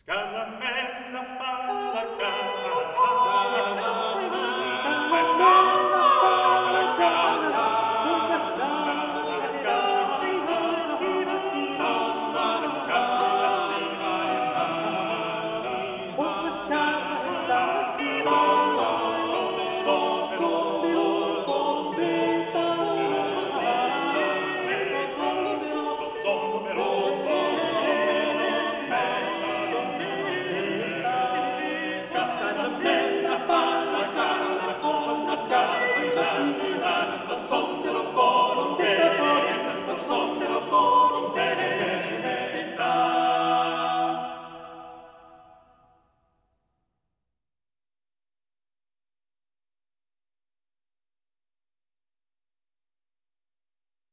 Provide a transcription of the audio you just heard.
Scaramella fa la gara, Scaramella fa la gara con la la scala scala stiva, stiva, la scala stiva in mano, con la scala stiva, come un zombetta, come un zombetta.